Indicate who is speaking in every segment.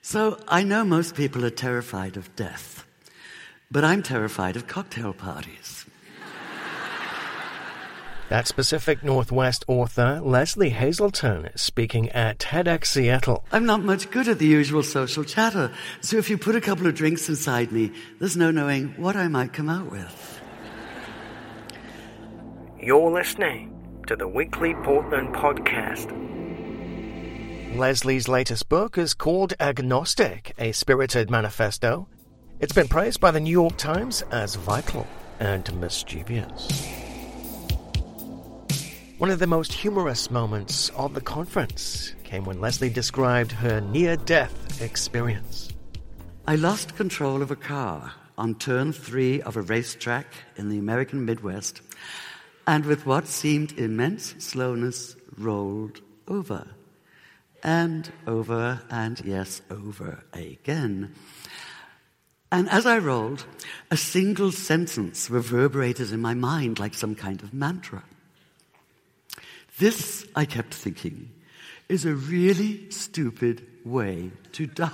Speaker 1: So I know most people are terrified of death, but I'm terrified of cocktail parties.
Speaker 2: That's Pacific Northwest author Leslie Hazelton speaking at TEDx Seattle.
Speaker 1: I'm not much good at the usual social chatter, so if you put a couple of drinks inside me, there's no knowing what I might come out with.
Speaker 2: You're listening to the Weekly Portland Podcast. Leslie's latest book is called Agnostic, a Spirited Manifesto. It's been praised by the New York Times as vital and mischievous. One of the most humorous moments of the conference came when Leslie described her near-death experience.
Speaker 1: I lost control of a car on turn 3 of a racetrack in the American Midwest, and with what seemed immense slowness rolled over. And over, and yes, over again. And as I rolled, a single sentence reverberated in my mind like some kind of mantra. This, I kept thinking, is a really stupid way to die.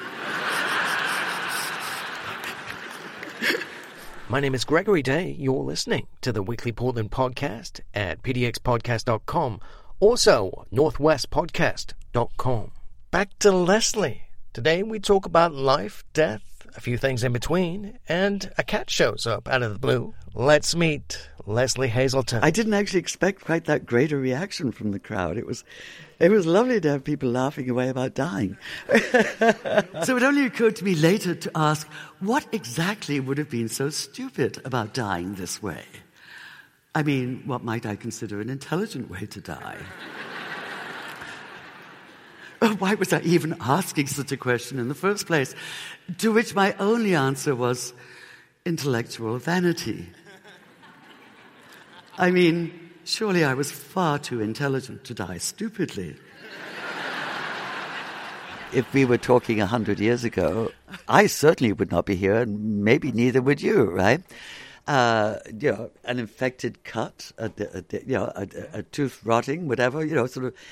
Speaker 2: My name is Gregory Day. You're listening to the Weekly Portland Podcast at pdxpodcast.com. Also, northwestpodcast.com. Back to Leslie. Today we talk about life, death, a few things in between, and a cat shows up out of the blue. Let's meet Leslie Hazelton.
Speaker 1: I didn't actually expect quite that great a reaction from the crowd. It was lovely to have people laughing away about dying. So it only occurred to me later to ask, what exactly would have been so stupid about dying this way? I mean, what might I consider an intelligent way to die? Why was I even asking such a question in the first place? To which my only answer was intellectual vanity. I mean, surely I was far too intelligent to die stupidly. If we were talking 100 years ago, I certainly would not be here, and maybe neither would you, right? An infected cut, a tooth rotting, whatever, sort of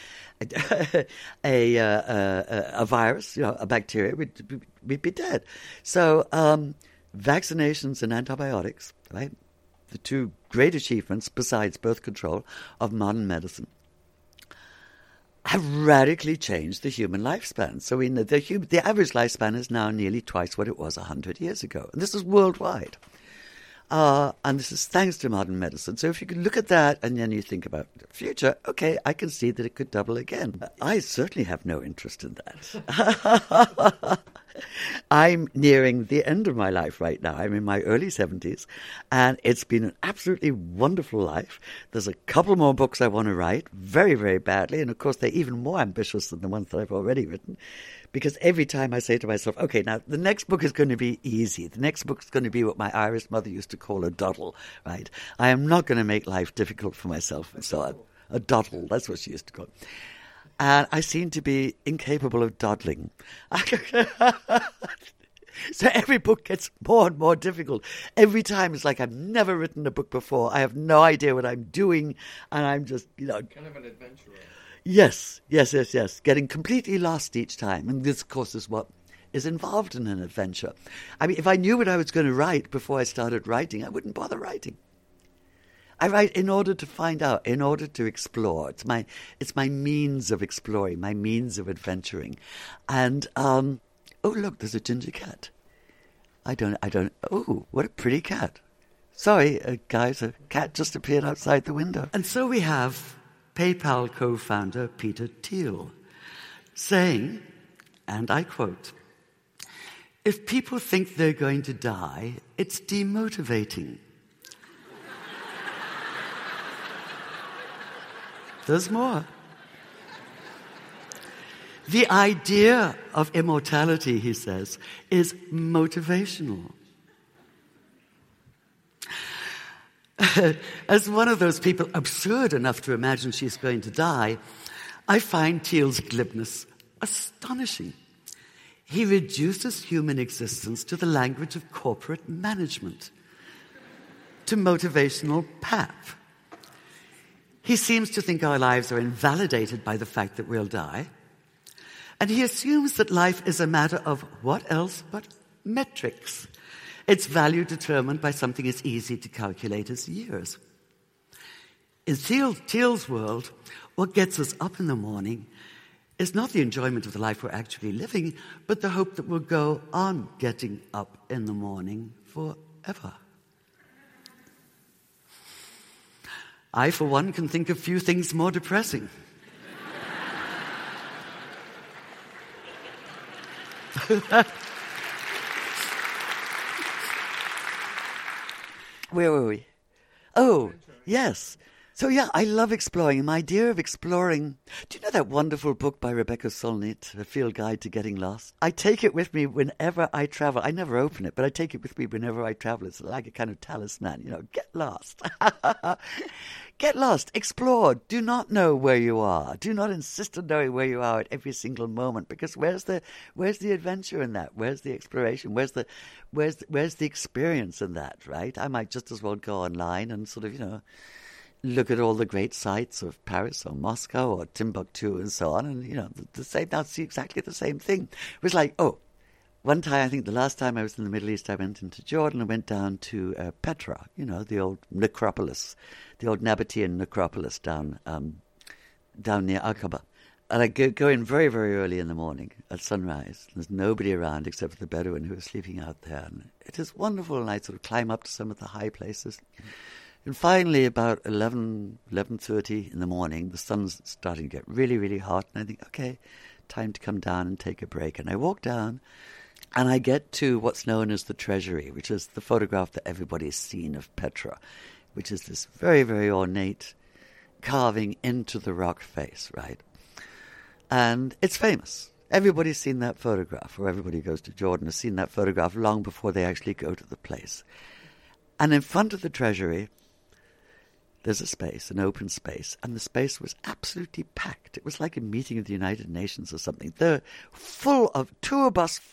Speaker 1: a virus, a bacteria, we'd be dead. So vaccinations and antibiotics, right, the two great achievements besides birth control of modern medicine, have radically changed the human lifespan. So the average lifespan is now nearly twice what it was 100 years ago. And this is worldwide. And this is thanks to modern medicine. So if you can look at that and then you think about the future, okay, I can see that it could double again. I certainly have no interest in that. I'm nearing the end of my life right now. I'm in my early 70s, and it's been an absolutely wonderful life. There's a couple more books I want to write, very, very badly, and of course they're even more ambitious than the ones that I've already written, because every time I say to myself, okay, now the next book is going to be easy. The next book is going to be what my Irish mother used to call a doddle, right? I am not going to make life difficult for myself and so on. A doddle, that's what she used to call it. And I seem to be incapable of dawdling. So every book gets more and more difficult. Every time it's like I've never written a book before. I have no idea what I'm doing, and I'm just, Kind
Speaker 2: of an adventurer.
Speaker 1: Yes. Getting completely lost each time. And this, of course, is what is involved in an adventure. I mean, if I knew what I was going to write before I started writing, I wouldn't bother writing. I write in order to find out, in order to explore. It's my means of exploring, my means of adventuring. And, oh, look, there's a ginger cat. Oh, what a pretty cat. Sorry, guys, a cat just appeared outside the window. And so we have PayPal co-founder Peter Thiel saying, and I quote, "If people think they're going to die, it's demotivating." There's more. The idea of immortality, he says, is motivational. As one of those people absurd enough to imagine she's going to die, I find Thiel's glibness astonishing. He reduces human existence to the language of corporate management, to motivational pap. He seems to think our lives are invalidated by the fact that we'll die. And he assumes that life is a matter of what else but metrics. Its value determined by something as easy to calculate as years. In Thiel's world, what gets us up in the morning is not the enjoyment of the life we're actually living, but the hope that we'll go on getting up in the morning forever. I, for one, can think of few things more depressing. Where were we? Oh, yes. So yeah, I love exploring. And my idea of exploring... Do you know that wonderful book by Rebecca Solnit, A Field Guide to Getting Lost? I take it with me whenever I travel. I never open it, but I take it with me whenever I travel. It's like a kind of talisman, get lost. Get lost, explore. Do not know where you are. Do not insist on knowing where you are at every single moment, because where's the adventure in that? Where's the exploration? Where's the experience in that, right? I might just as well go online and sort of, look at all the great sites of Paris or Moscow or Timbuktu and so on, and the same. Now see exactly the same thing. It was like, one time, I think the last time I was in the Middle East, I went into Jordan and went down to Petra, the old necropolis, the old Nabatean necropolis down near Aqaba. And I go in very, very early in the morning at sunrise. There's nobody around except for the Bedouin who are sleeping out there. And it is wonderful, and I sort of climb up to some of the high places. And finally, about 11:30 in the morning, the sun's starting to get really, really hot. And I think, okay, time to come down and take a break. And I walk down, and I get to what's known as the Treasury, which is the photograph that everybody's seen of Petra, which is this very, very ornate carving into the rock face, right? And it's famous. Everybody's seen that photograph, or everybody who goes to Jordan has seen that photograph long before they actually go to the place. And in front of the Treasury, there's a space, an open space, and the space was absolutely packed. It was like a meeting of the United Nations or something. They're full of tour buses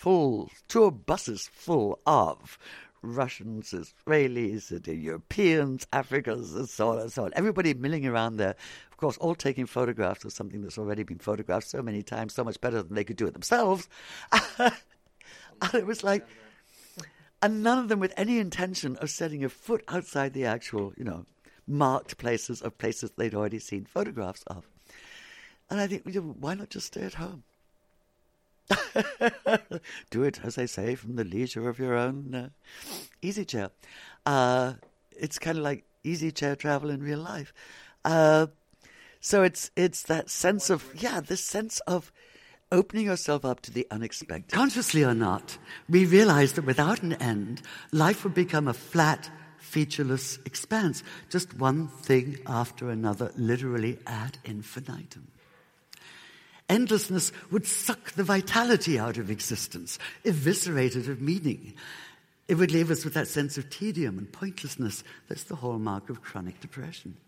Speaker 1: full of Russians, Israelis, Europeans, Africans, and so on and so on. Everybody milling around there, of course, all taking photographs of something that's already been photographed so many times, so much better than they could do it themselves. And it was like, and none of them with any intention of setting a foot outside the actual, marked places of places they'd already seen photographs of. And I think, why not just stay at home? Do it, as I say, from the leisure of your own easy chair. It's kind of like easy chair travel in real life. So it's that sense of, this sense of opening yourself up to the unexpected. Consciously or not, we realize that without an end, life would become a flat, featureless expanse, just one thing after another, literally ad infinitum. Endlessness would suck the vitality out of existence, eviscerate it of meaning. It would leave us with that sense of tedium and pointlessness that's the hallmark of chronic depression.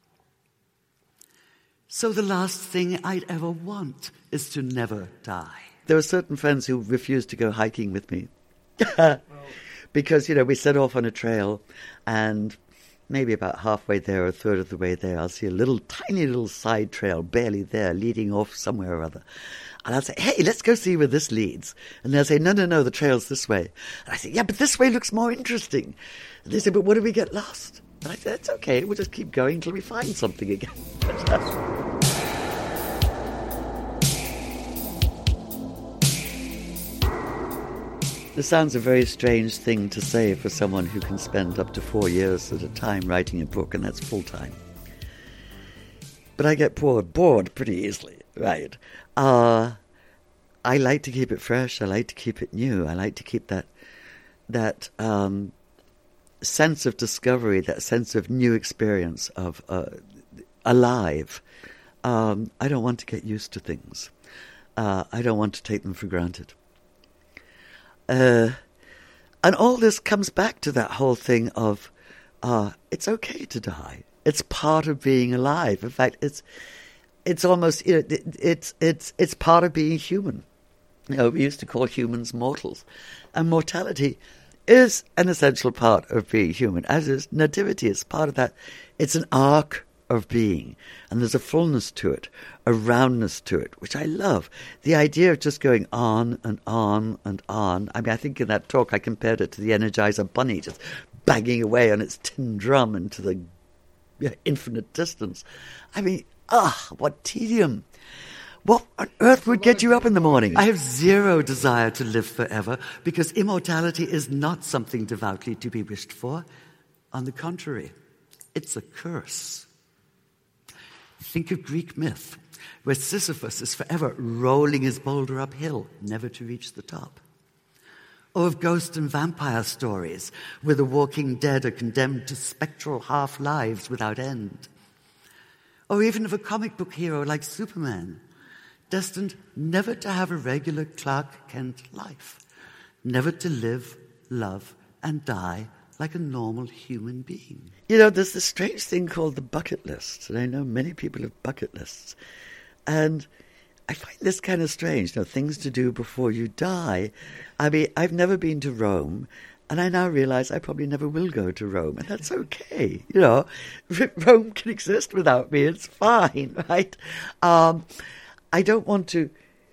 Speaker 1: So the last thing I'd ever want is to never die. There were certain friends who refused to go hiking with me. Because, we set off on a trail, and maybe about halfway there, a third of the way there, I'll see a tiny little side trail, barely there, leading off somewhere or other. And I'll say, hey, let's go see where this leads. And they'll say, no, the trail's this way. And I say, yeah, but this way looks more interesting. And they say, but what do we get lost? And I say, it's okay, we'll just keep going until we find something again. This sounds a very strange thing to say for someone who can spend up to 4 years at a time writing a book, and that's full time. But I get bored pretty easily, right? I like to keep it fresh. I like to keep it new. I like to keep that sense of discovery, that sense of new experience, of alive. I don't want to get used to things. I don't want to take them for granted. And all this comes back to that whole thing of it's okay to die. It's part of being alive. In fact, it's almost it's part of being human. We used to call humans mortals, and mortality is an essential part of being human, as is nativity. It's part of that. It's an arc of being, and there's a fullness to it, a roundness to it, which I love. The idea of just going on and on and on. I mean, I think in that talk I compared it to the Energizer Bunny just banging away on its tin drum into the infinite distance. I mean, what tedium. What on earth would get you up in the morning? I have zero desire to live forever, because immortality is not something devoutly to be wished for. On the contrary, it's a curse. Think of Greek myth, where Sisyphus is forever rolling his boulder uphill, never to reach the top. Or of ghost and vampire stories, where the walking dead are condemned to spectral half-lives without end. Or even of a comic book hero like Superman, destined never to have a regular Clark Kent life, never to live, love, and die like a normal human being. You know, there's this strange thing called the bucket list, and I know many people have bucket lists. And I find this kind of strange, things to do before you die. I mean, I've never been to Rome, and I now realize I probably never will go to Rome, and that's okay. Rome can exist without me, it's fine, right? I don't want to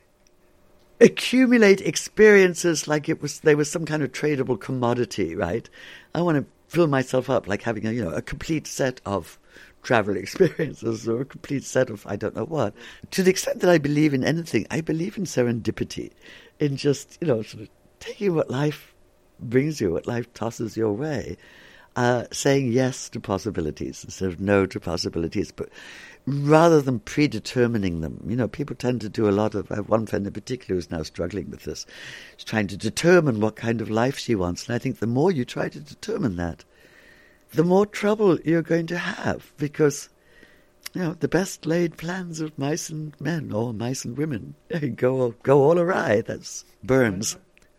Speaker 1: accumulate experiences like they were some kind of tradable commodity, right? I want to fill myself up like having a complete set of travel experiences or a complete set of I don't know what. To the extent that I believe in anything, I believe in serendipity, in just, sort of taking what life brings you, what life tosses your way, saying yes to possibilities instead of no to possibilities, but rather than predetermining them. People tend to do a lot of, I have one friend in particular who's now struggling with this. She's trying to determine what kind of life she wants. And I think the more you try to determine that, the more trouble you're going to have, because, the best laid plans of mice and men, or mice and women, go all awry. That's Burns,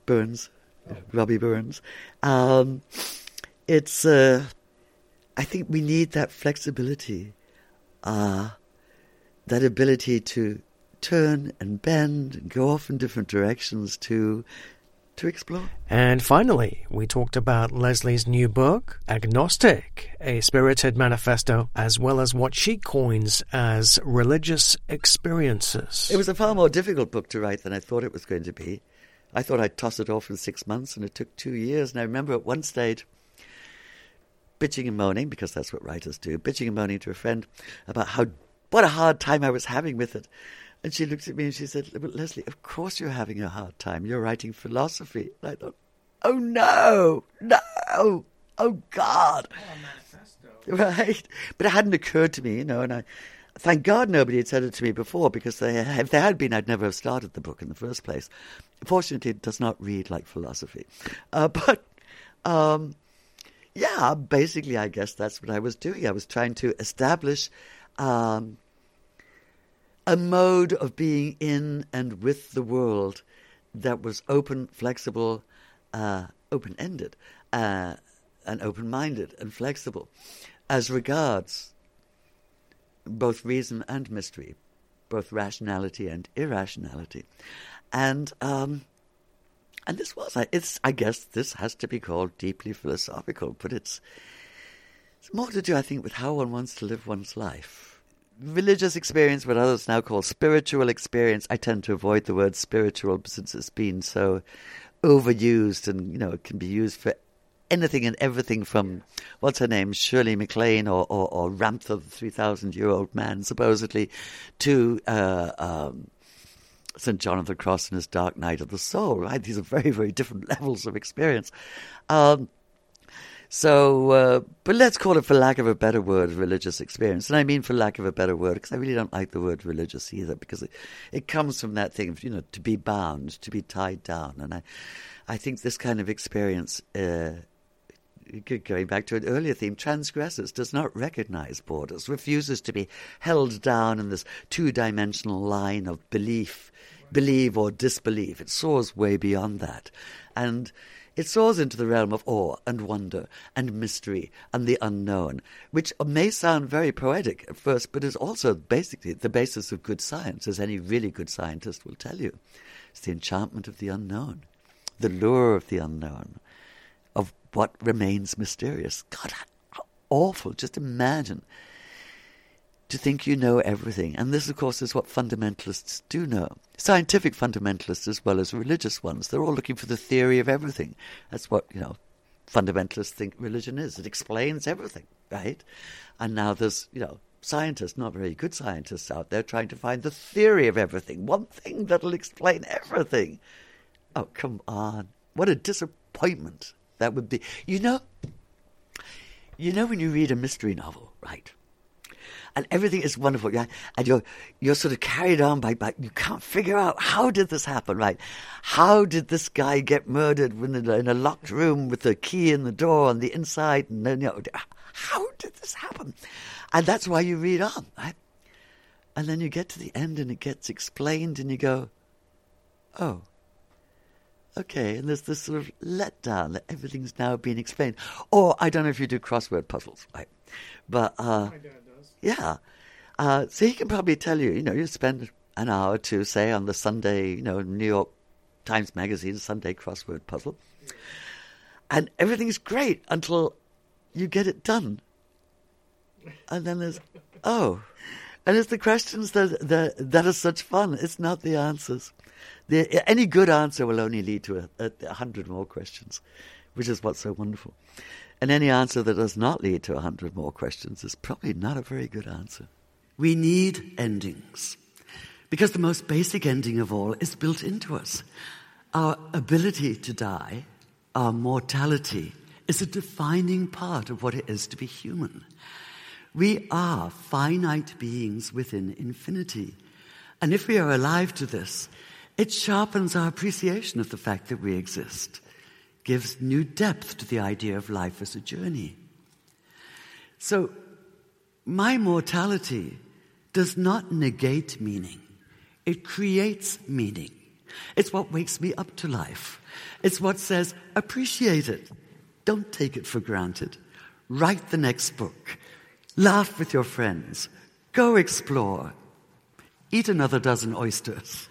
Speaker 1: Robbie Burns. It's, I think we need that flexibility, that ability to turn and bend and go off in different directions to explore.
Speaker 2: And finally, we talked about Leslie's new book, Agnostic, a spirited manifesto, as well as what she coins as religious experiences.
Speaker 1: It was a far more difficult book to write than I thought it was going to be. I thought I'd toss it off in 6 months, and it took 2 years. And I remember at one stage bitching and moaning, because that's what writers do, bitching and moaning to a friend about what a hard time I was having with it. And she looked at me and she said, "But Leslie, of course you're having a hard time. You're writing philosophy." And I thought, oh no, oh God. Right? But it hadn't occurred to me, and I thank God nobody had said it to me before, because if there had been, I'd never have started the book in the first place. Fortunately, it does not read like philosophy. Basically, I guess that's what I was doing. I was trying to establish a mode of being in and with the world that was open, flexible, open-ended, and open-minded and flexible as regards both reason and mystery, both rationality and irrationality. And I guess this has to be called deeply philosophical, but it's more to do, I think, with how one wants to live one's life. Religious experience, what others now call spiritual experience. I tend to avoid the word spiritual since it's been so overused, and it can be used for anything and everything from, what's her name, Shirley MacLaine or Ramtha, the 3,000-year-old man, supposedly, to St. John of the Cross and his Dark Night of the Soul, right? These are very, very different levels of experience. But let's call it, for lack of a better word, religious experience. And I mean for lack of a better word, because I really don't like the word religious either, because it comes from that thing of, to be bound, to be tied down. And I think this kind of experience, going back to an earlier theme, transgresses, does not recognize borders, refuses to be held down in this two-dimensional line of believe or disbelieve. It soars way beyond that. And it soars into the realm of awe and wonder and mystery and the unknown, which may sound very poetic at first, but is also basically the basis of good science, as any really good scientist will tell you. It's the enchantment of the unknown, the lure of the unknown, of what remains mysterious. God, how awful. Just imagine to think you know everything. And this, of course, is what fundamentalists do know. Scientific fundamentalists as well as religious ones. They're all looking for the theory of everything. That's what, fundamentalists think religion is. It explains everything, right? And now there's, scientists, not very good scientists out there, trying to find the theory of everything. One thing that'll explain everything. Oh, come on. What a disappointment that would be. You know when you read a mystery novel, right? And everything is wonderful, yeah? And you're sort of carried on by you can't figure out, how did this happen, right? How did this guy get murdered in a locked room with a key in the door on the inside? And then, how did this happen? And that's why you read on, right? And then you get to the end and it gets explained and you go, oh, okay. And there's this sort of letdown that everything's now being explained. Or I don't know if you do crossword puzzles, right? But
Speaker 3: my dad does.
Speaker 1: Yeah. So he can probably tell you, you spend an hour or two, say, on the Sunday, New York Times Magazine Sunday crossword puzzle. Yeah. And everything's great until you get it done. And then there's, and it's the questions that are such fun. It's not the answers. Any good answer will only lead to 100 more questions, which is what's so wonderful. And any answer that does not lead to 100 more questions is probably not a very good answer. We need endings, because the most basic ending of all is built into us. Our ability to die, our mortality, is a defining part of what it is to be human. We are finite beings within infinity. And if we are alive to this, it sharpens our appreciation of the fact that we exist, gives new depth to the idea of life as a journey. So, my mortality does not negate meaning. It creates meaning. It's what wakes me up to life. It's what says, appreciate it. Don't take it for granted. Write the next book. Laugh with your friends. Go explore. Eat another dozen oysters.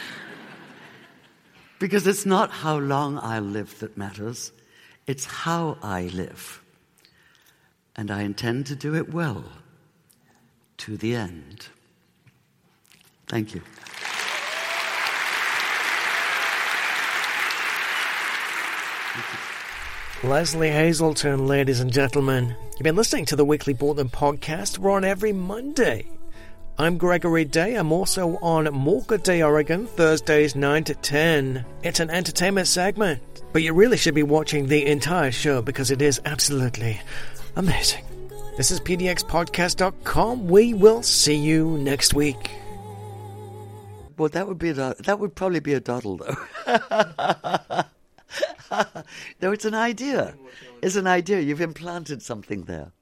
Speaker 1: Because it's not how long I live that matters. It's how I live. And I intend to do it well, to the end. Thank you.
Speaker 2: Leslie Hazelton, ladies and gentlemen. You've been listening to the Weekly Portland Podcast. We're on every Monday. I'm Gregory Day. I'm also on Morka Day, Oregon, Thursdays 9 to 10. It's an entertainment segment, but you really should be watching the entire show because it is absolutely amazing. This is pdxpodcast.com. We will see you next week.
Speaker 1: Well, that would probably be a doddle, though. No, it's an idea. It's an idea. You've implanted something there.